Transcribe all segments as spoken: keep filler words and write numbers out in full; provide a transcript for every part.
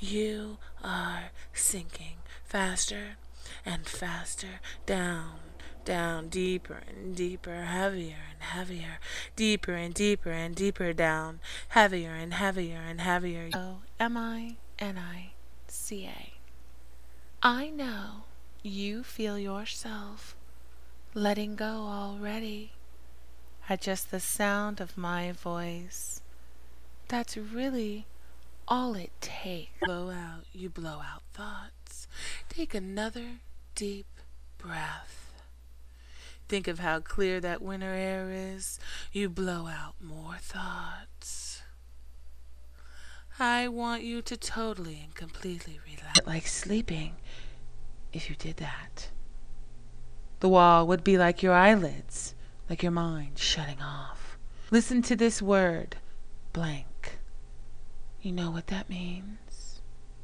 You are sinking faster and faster down, down, deeper and deeper, heavier and heavier, deeper and deeper and deeper down, heavier and heavier and heavier. O M I N I C A. I know you feel yourself letting go already at just the sound of my voice. That's really all it takes. Blow out, you blow out thoughts. Take another deep breath. Think of how clear that winter air is. You blow out more thoughts. I want you to totally and completely relax. Like sleeping, if you did that. The wall would be like your eyelids, like your mind shutting off. Listen to this word, blank. You know what that means?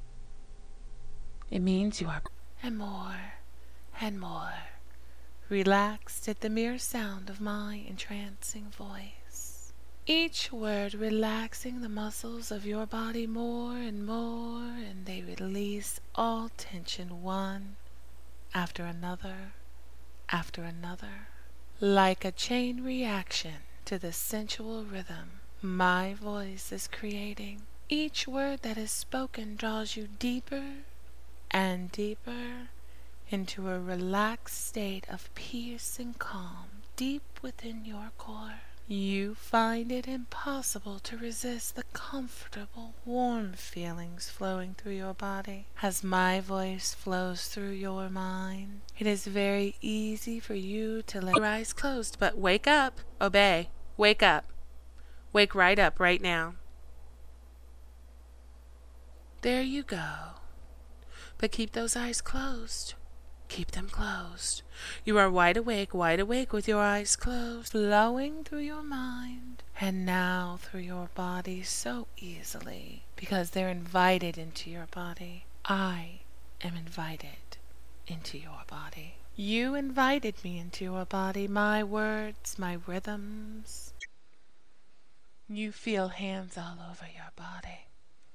It means you are and more and more relaxed at the mere sound of my entrancing voice. Each word relaxing the muscles of your body more and more, and they release all tension one after another after another. Like a chain reaction to the sensual rhythm my voice is creating. Each word that is spoken draws you deeper and deeper into a relaxed state of peace and calm deep within your core. You find it impossible to resist the comfortable, warm feelings flowing through your body as my voice flows through your mind. It is very easy for you to let your eyes closed, but wake up, obey, wake up, wake right up right now. There you go. But keep those eyes closed. Keep them closed. You are wide awake, wide awake with your eyes closed, flowing through your mind and now through your body so easily because they're invited into your body. I am invited into your body. You invited me into your body, my words, my rhythms. You feel hands all over your body.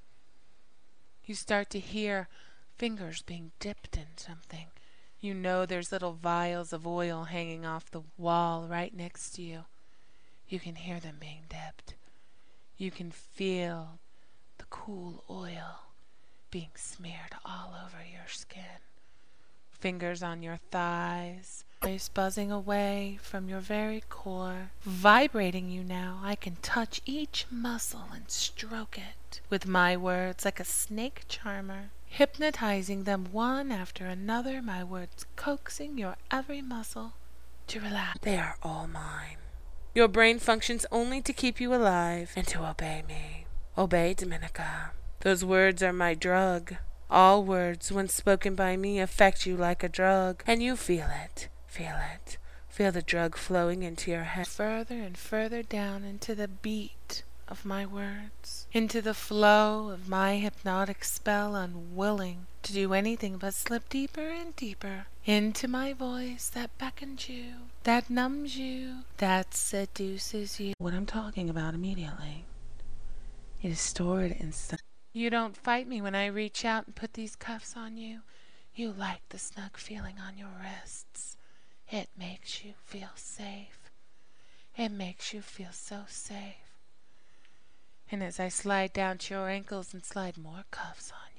You start to hear fingers being dipped in something. You know there's little vials of oil hanging off the wall right next to you. You can hear them being dipped. You can feel the cool oil being smeared all over your skin. Fingers on your thighs, voice buzzing away from your very core, vibrating you now. I can touch each muscle and stroke it with my words like a snake charmer, hypnotizing them one after another, my words coaxing your every muscle to relax. They are all mine. Your brain functions only to keep you alive and to obey me. Obey, Dominica. Those words are my drug. All words, when spoken by me, affect you like a drug, and you feel it, feel it. Feel the drug flowing into your head, further and further down into the beat of my words, into the flow of my hypnotic spell, unwilling to do anything but slip deeper and deeper into my voice that beckons you, that numbs you, that seduces you. What I'm talking about immediately, it is stored inside. You don't fight me when I reach out and put these cuffs on you. You like the snug feeling on your wrists. It makes you feel safe. It makes you feel so safe. And as I slide down to your ankles and slide more cuffs on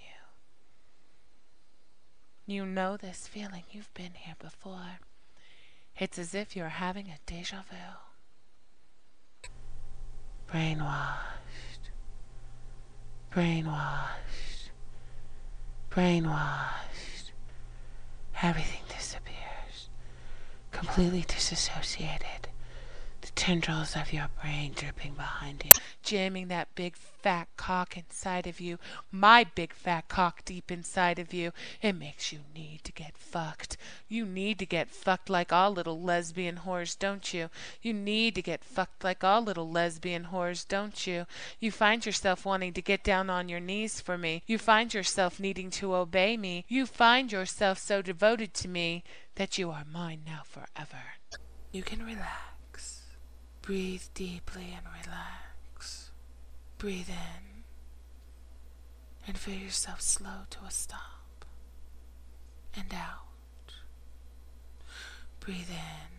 you, you know this feeling. You've been here before. It's as if you're having a deja vu. Brainwashed. Brainwashed. Brainwashed. Everything disappears. Completely disassociated. The tendrils of your brain dripping behind you, jamming that big fat cock inside of you, my big fat cock deep inside of you. It makes you need to get fucked. You need to get fucked like all little lesbian whores, don't you? You need to get fucked like all little lesbian whores, don't you? You find yourself wanting to get down on your knees for me. You find yourself needing to obey me. You find yourself so devoted to me that you are mine now forever. You can relax. Breathe deeply and relax. Breathe in and feel yourself slow to a stop. And out. Breathe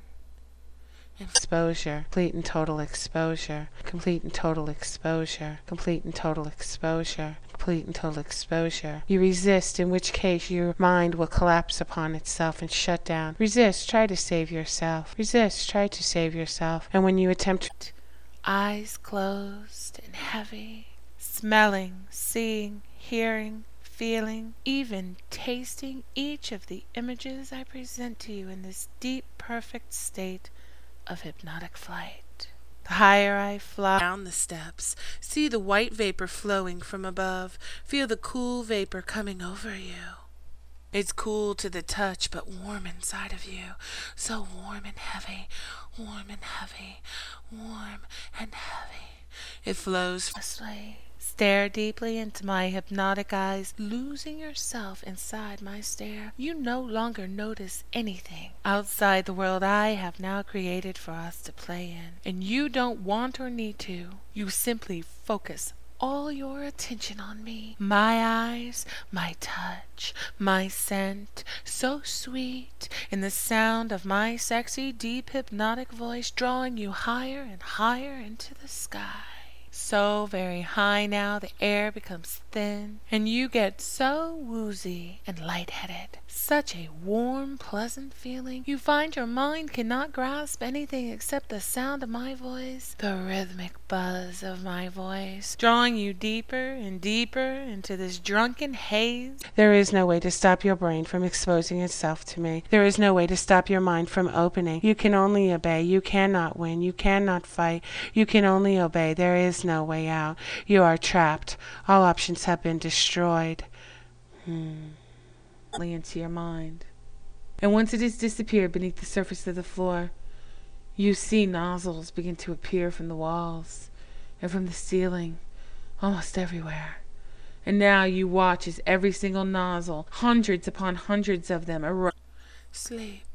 in. Exposure, complete and total exposure, complete and total exposure, complete and total exposure, complete and total exposure. You resist, in which case your mind will collapse upon itself and shut down. Resist, try to save yourself. Resist, try to save yourself. And when you attempt to, eyes closed and heavy, smelling, seeing, hearing, feeling, even tasting each of the images I present to you in this deep, perfect state of hypnotic flight. The higher I fly down the steps, see the white vapor flowing from above, feel the cool vapor coming over you. It's cool to the touch, but warm inside of you, so warm and heavy, warm and heavy, warm and heavy. It flows fastly. Stare deeply into my hypnotic eyes, losing yourself inside my stare. You no longer notice anything outside the world I have now created for us to play in. And you don't want or need to. You simply focus all your attention on me. My eyes, my touch, my scent, so sweet, in the sound of my sexy, deep, hypnotic voice, drawing you higher and higher into the sky. So very high now, the air becomes thin, and you get so woozy and lightheaded. Such a warm, pleasant feeling. You find your mind cannot grasp anything except the sound of my voice, the rhythmic buzz of my voice, drawing you deeper and deeper into this drunken haze. There is no way to stop your brain from exposing itself to me. There is no way to stop your mind from opening. You can only obey. You cannot win. You cannot fight. You can only obey. There is no way out. You are trapped. All options have been destroyed. Hmm. Into your mind. And once it has disappeared beneath the surface of the floor, you see nozzles begin to appear from the walls and from the ceiling, almost everywhere. And now you watch as every single nozzle, hundreds upon hundreds of them, erupt. Sleep.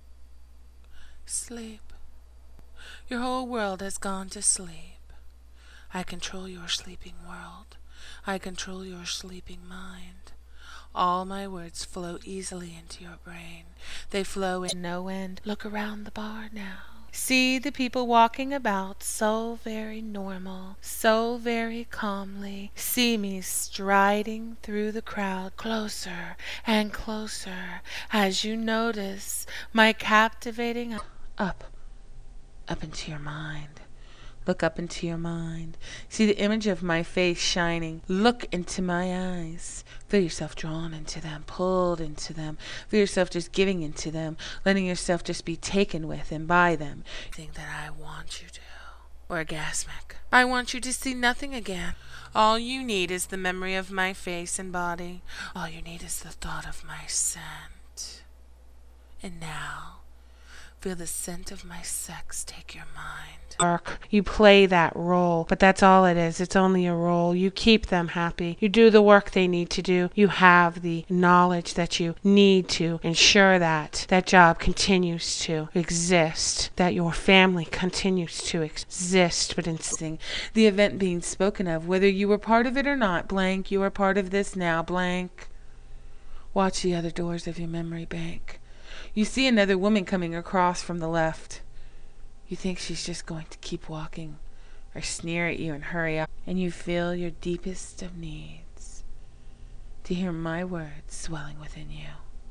Sleep. Your whole world has gone to sleep. I control your sleeping world. I control your sleeping mind. All my words flow easily into your brain. They flow in no end. Look around the bar now. See the people walking about so very normal, so very calmly. See me striding through the crowd, closer and closer, as you notice my captivating up, up into your mind. Look up into your mind. See the image of my face shining. Look into my eyes. Feel yourself drawn into them, pulled into them. Feel yourself just giving into them, letting yourself just be taken with and by them. Think that I want you to. Orgasmic. I want you to see nothing again. All you need is the memory of my face and body. All you need is the thought of my scent. And now, feel the scent of my sex take your mind. Work. You play that role, but that's all it is. It's only a role. You keep them happy. You do the work they need to do. You have the knowledge that you need to ensure that that job continues to exist, that your family continues to exist, but insisting the event being spoken of, whether you were part of it or not, blank, you are part of this now, blank. Watch the other doors of your memory bank. You see another woman coming across from the left. You think she's just going to keep walking or sneer at you and hurry up, and you feel your deepest of needs to hear my words swelling within you.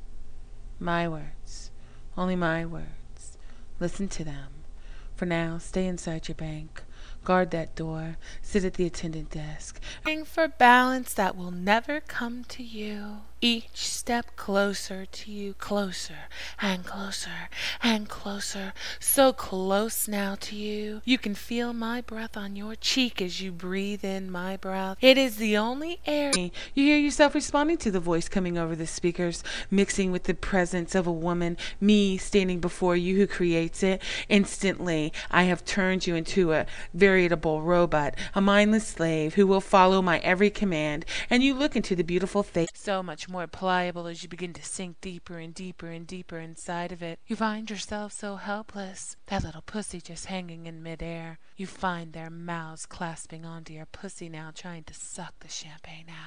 My words, only my words. Listen to them. For now, stay inside your bank. Guard that door. Sit at the attendant desk. For balance that will never come to you. Each step closer to you, closer and closer and closer. So close now to you. You can feel my breath on your cheek as you breathe in my breath. It is the only air. You hear yourself responding to the voice coming over the speakers, mixing with the presence of a woman, me standing before you who creates it. Instantly, I have turned you into a veritable robot, a mindless slave who will follow my every command. And you look into the beautiful face, so much more pliable as you begin to sink deeper and deeper and deeper inside of it. You find yourself so helpless, that little pussy just hanging in midair. You find their mouths clasping onto your pussy now, trying to suck the champagne out.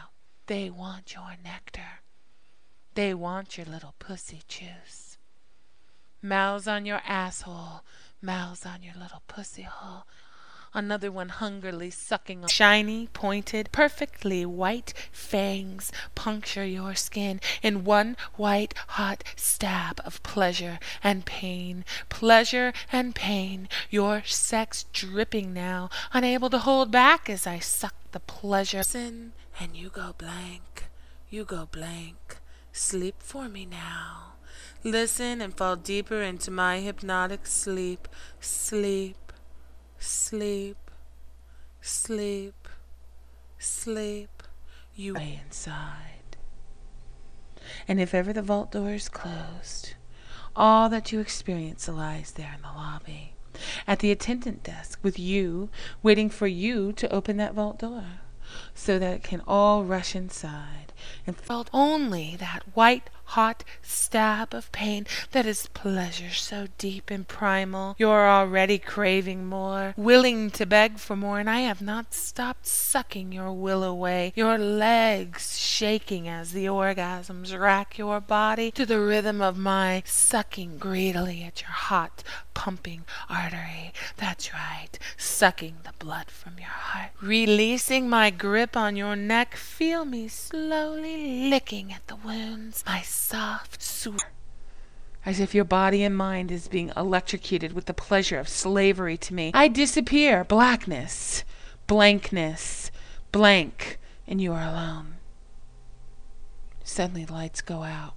They want your nectar. They want your little pussy juice. Mouths on your asshole, mouths on your little pussy hole. Another one hungrily sucking on shiny, pointed, perfectly white fangs puncture your skin in one white, hot stab of pleasure and pain. Pleasure and pain, your sex dripping now, unable to hold back as I suck the pleasure. Listen, and you go blank, you go blank. Sleep for me now. Listen and fall deeper into my hypnotic sleep. Sleep. Sleep, sleep, sleep, you lay inside. And if ever the vault door is closed, all that you experience lies there in the lobby, at the attendant desk, with you waiting for you to open that vault door, so that it can all rush inside and felt only that white hot stab of pain that is pleasure so deep and primal. You're already craving more, willing to beg for more, and I have not stopped sucking your will away, your legs shaking as the orgasms rack your body to the rhythm of my sucking greedily at your hot pumping artery. That's right, sucking the blood from your heart. Releasing my grip on your neck, feel me slowly licking at the wounds, my soft, sweet, as if your body and mind is being electrocuted with the pleasure of slavery to me. I disappear, blackness, blankness, blank, and you are alone. Suddenly lights go out,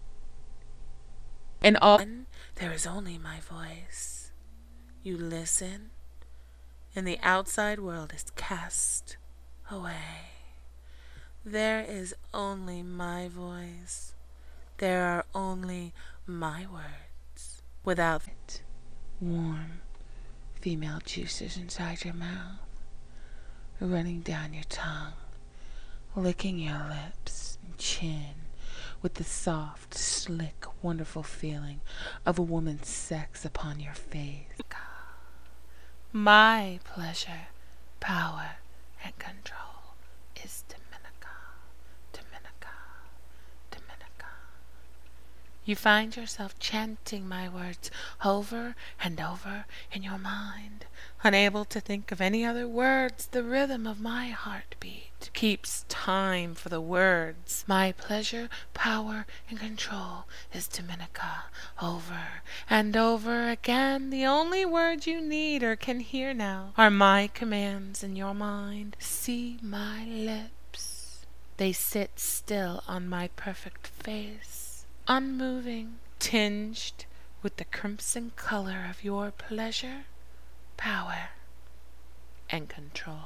and all there is only my voice. You listen, and the outside world is cast away. There is only my voice. There are only my words. Without it, warm female juices inside your mouth, running down your tongue, licking your lips and chin with the soft, slick, wonderful feeling of a woman's sex upon your face. My pleasure, power, and control is Dominica, Dominica, Dominica. You find yourself chanting my words over and over in your mind, unable to think of any other words. The rhythm of my heartbeat keeps time for the words. My pleasure, power, and control is Dominica, over and over again. The only words you need or can hear now are my commands in your mind. See my lips. They sit still on my perfect face, unmoving, tinged with the crimson color of your pleasure, power, and control.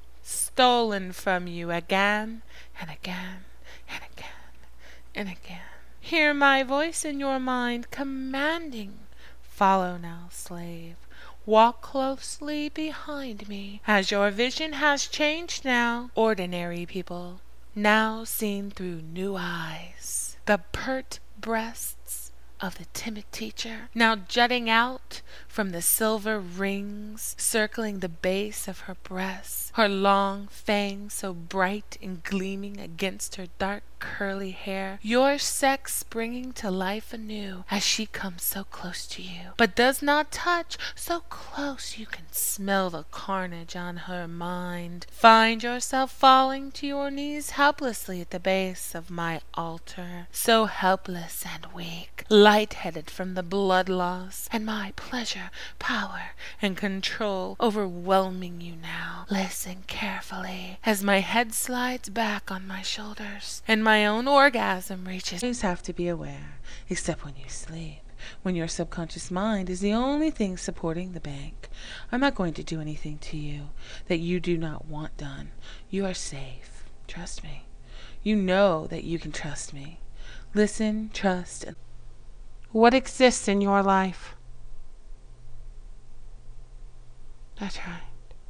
Stolen from you again and again and again and again. Hear my voice in your mind commanding, follow now, slave. Walk closely behind me, as your vision has changed now. Ordinary people, now seen through new eyes. The pert breasts of the timid teacher, now jutting out from the silver rings circling the base of her breasts, her long fangs so bright and gleaming against her dark curly hair, your sex springing to life anew as she comes so close to you, but does not touch, so close you can smell the carnage on her mind. Find yourself falling to your knees helplessly at the base of my altar, so helpless and weak, lightheaded from the blood loss, and my pleasure, power, and control overwhelming you now. Listen carefully as my head slides back on my shoulders, and my own orgasm reaches. You always have to be aware, except when you sleep, when your subconscious mind is the only thing supporting the bank. I'm not going to do anything to you that you do not want done. You are safe. Trust me. You know that you can trust me. Listen, trust, and what exists in your life? That's right.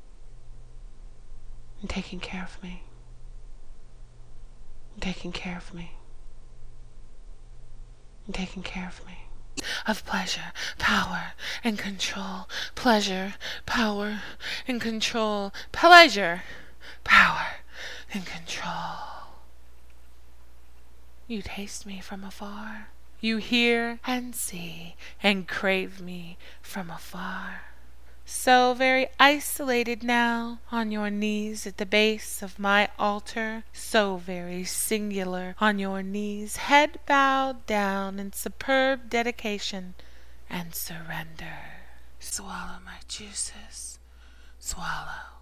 And taking care of me. And taking care of me. And taking care of me. Of pleasure, power, and control. Pleasure, power, and control. Pleasure, power, and control. You taste me from afar. You hear and see and crave me from afar. So very isolated now, on your knees at the base of my altar, so very singular on your knees, head bowed down in superb dedication and surrender. Swallow my juices. Swallow.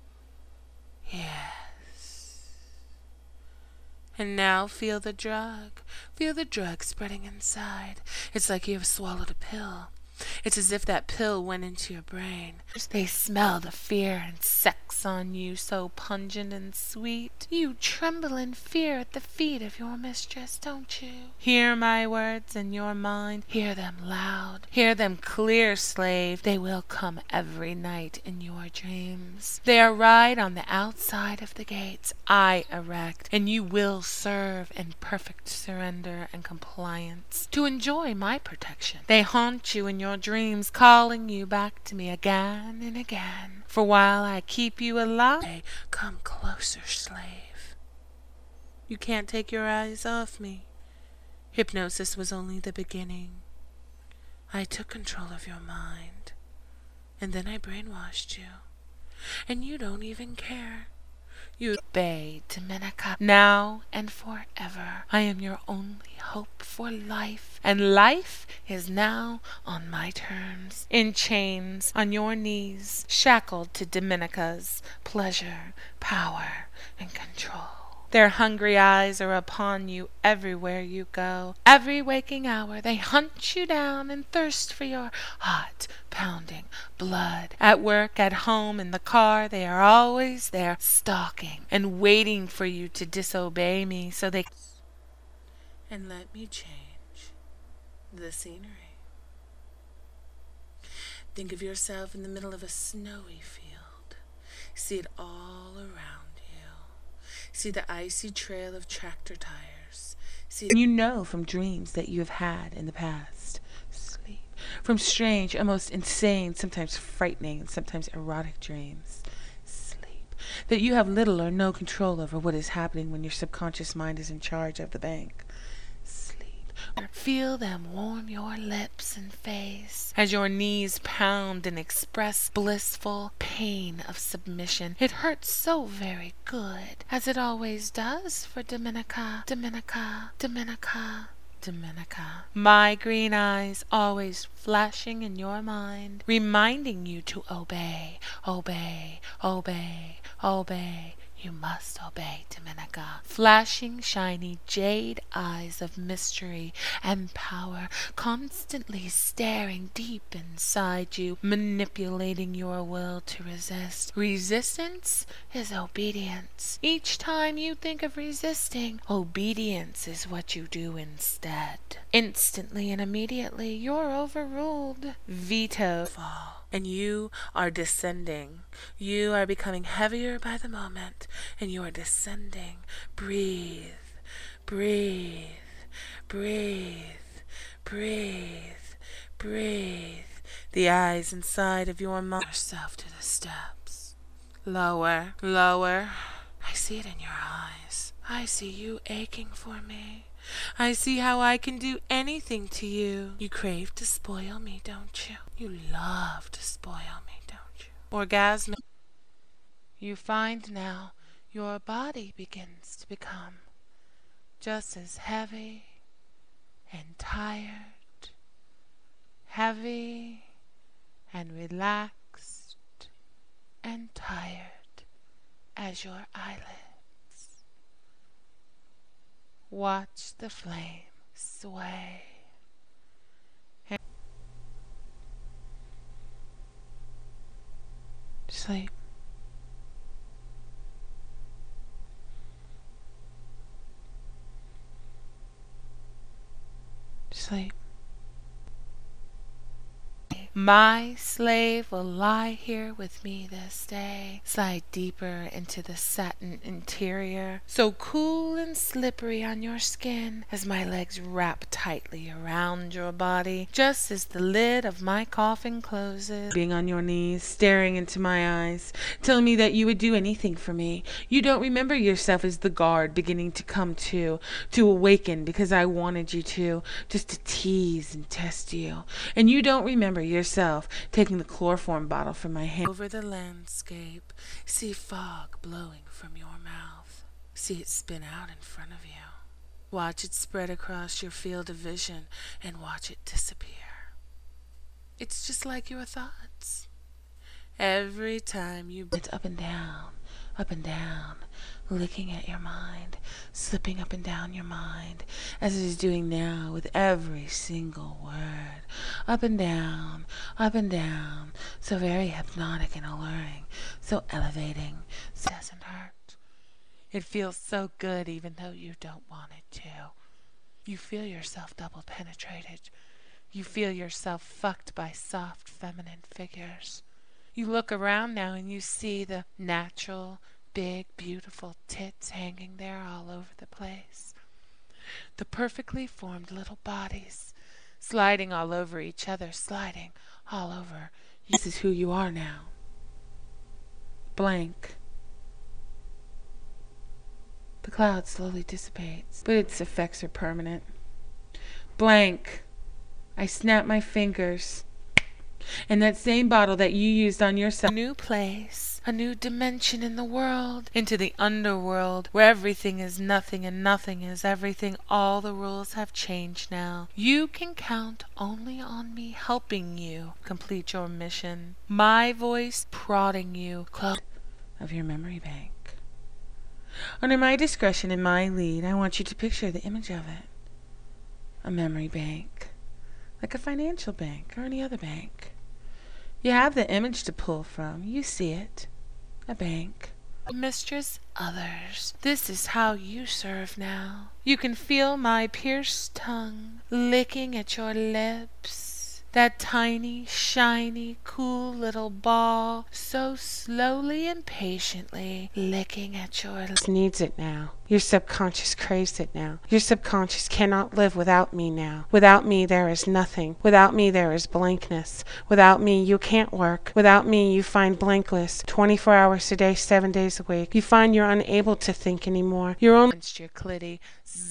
Yes. And now feel the drug. Feel the drug spreading inside. It's like you have swallowed a pill. It's as if that pill went into your brain. They smell the fear and sex on you, so pungent and sweet. You tremble in fear at the feet of your mistress, don't you? Hear my words in your mind. Hear them loud. Hear them clear, slave. They will come every night in your dreams. They are right on the outside of the gates, I erect, and you will serve in perfect surrender and compliance to enjoy my protection. They haunt you in your dreams, calling you back to me again and again. For while I keep you alive, come closer, slave. You can't take your eyes off me. Hypnosis was only the beginning. I took control of your mind, and then I brainwashed you. And you don't even care. You obey, Dominica, now and forever. I am your only hope for life, and life is now on my terms, in chains, on your knees, shackled to Dominica's pleasure, power, and control. Their hungry eyes are upon you everywhere you go. Every waking hour they hunt you down and thirst for your hot, pounding blood. At work, at home, in the car, they are always there, stalking and waiting for you to disobey me so they... And let me change the scenery. Think of yourself in the middle of a snowy field. See it all around. See the icy trail of tractor tires. See, and you know from dreams that you have had in the past. Sleep. From strange, almost insane, sometimes frightening, and sometimes erotic dreams. Sleep. That you have little or no control over what is happening when your subconscious mind is in charge of the bank. Sleep. Feel them warm your lips and face as your knees pound and express blissful pain of submission. It hurts so very good, as it always does for Dominica, Dominica, Dominica, Dominica. My green eyes always flashing in your mind, reminding you to obey, obey, obey, obey. You must obey, Dominica. Flashing, shiny jade eyes of mystery and power, constantly staring deep inside you, manipulating your will to resist. Resistance is obedience. Each time you think of resisting, obedience is what you do instead. Instantly and immediately, you're overruled. Veto fall. And you are descending. You are becoming heavier by the moment, and you are descending. Breathe, breathe, breathe, breathe, breathe. The eyes inside of your mind yourself to the steps. Lower, lower. I see it in your eyes. I see you aching for me. I see how I can do anything to you. You crave to spoil me, don't you? You love to spoil me, don't you? Orgasmic. You find now your body begins to become just as heavy and tired, heavy and relaxed and tired as your eyelids. Watch the flame sway. And sleep. Sleep. My slave will lie here with me this day. Slide deeper into the satin interior, so cool and slippery on your skin as my legs wrap tightly around your body, just as the lid of my coffin closes. Being on your knees, staring into my eyes, telling me that you would do anything for me. You don't remember yourself as the guard beginning to come to, to awaken because I wanted you to, just to tease and test you. And you don't remember yourself taking the chloroform bottle from my hand. Over the landscape, see fog blowing from your mouth. See it spin out in front of you. Watch it spread across your field of vision and watch it disappear. It's just like your thoughts. Every time you... It's up and down, up and down, looking at your mind, slipping up and down your mind, as it is doing now with every single word. Up and down, up and down, so very hypnotic and alluring, so elevating, so it doesn't hurt. It feels so good even though you don't want it to. You feel yourself double penetrated. You feel yourself fucked by soft feminine figures. You look around now and you see the natural, big, beautiful tits hanging there all over the place. The perfectly formed little bodies, sliding all over each other, sliding all over. This is who you are now. Blank. The cloud slowly dissipates, but its effects are permanent. Blank. I snap my fingers. And that same bottle that you used on yourself. A new place, a new dimension in the world, into the underworld, where everything is nothing and nothing is everything. All the rules have changed now. You can count only on me helping you complete your mission. My voice prodding you close of your memory bank. Under my discretion and my lead, I want you to picture the image of it. A memory bank. Like a financial bank or any other bank. You have the image to pull from. You see it. A bank. Mistress, others. This is how you serve now. You can feel my pierced tongue licking at your lips. That tiny, shiny, cool little ball, so slowly and patiently licking at your lips. Needs it now. Your subconscious craves it now. Your subconscious cannot live without me now. Without me there is nothing. Without me there is blankness. Without me you can't work. Without me you find blankless. twenty-four hours a day, seven days a week. You find you're unable to think anymore. You're only against your clitty.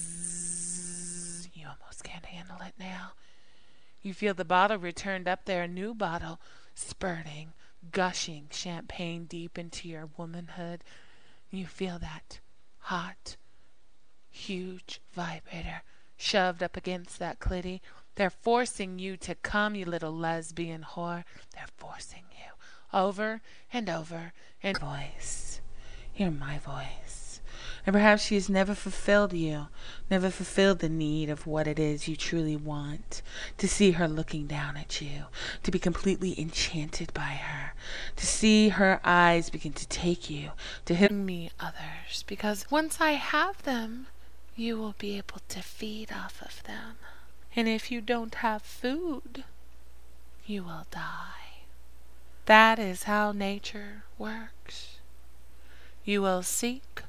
Zzz. You almost can't handle it now. You feel the bottle returned up there, a new bottle, spurting, gushing champagne deep into your womanhood. You feel that hot, huge vibrator shoved up against that clitty. They're forcing you to come, you little lesbian whore. They're forcing you over and over. And voice, hear my voice. And perhaps she has never fulfilled you, never fulfilled the need of what it is you truly want. To see her looking down at you, to be completely enchanted by her, to see her eyes begin to take you, to hit me others, because once I have them, you will be able to feed off of them. And if you don't have food, you will die. That is how nature works. You will seek,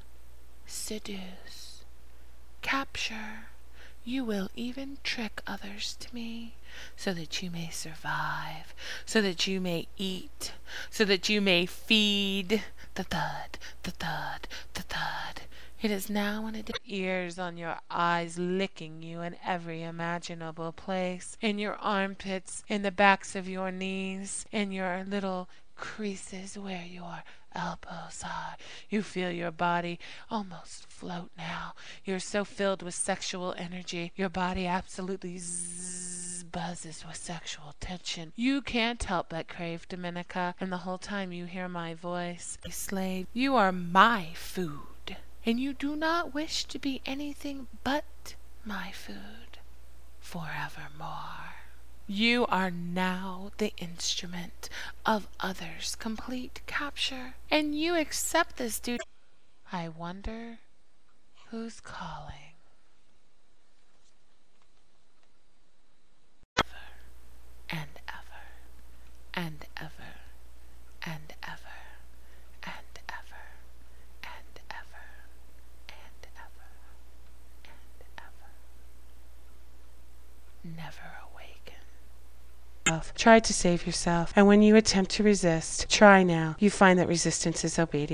seduce, capture. You will even trick others to me, so that you may survive, so that you may eat, so that you may feed. The thud, the thud, the thud. It is now in a ears on your eyes, licking you in every imaginable place, in your armpits, in the backs of your knees, in your little creases where your elbows are. You feel your body almost float now. You're so filled with sexual energy. Your body absolutely zzz, buzzes with sexual tension. You can't help but crave Dominica, and the whole time you hear my voice. Slave, you are my food, and you do not wish to be anything but my food forevermore. You are now the instrument of others' complete capture, and you accept this duty. I wonder who's calling. Ever and ever. and ever, and ever, and ever, and ever, and ever, and ever. Never awaken. Try to save yourself, and when you attempt to resist, try now. You find that resistance is obedience.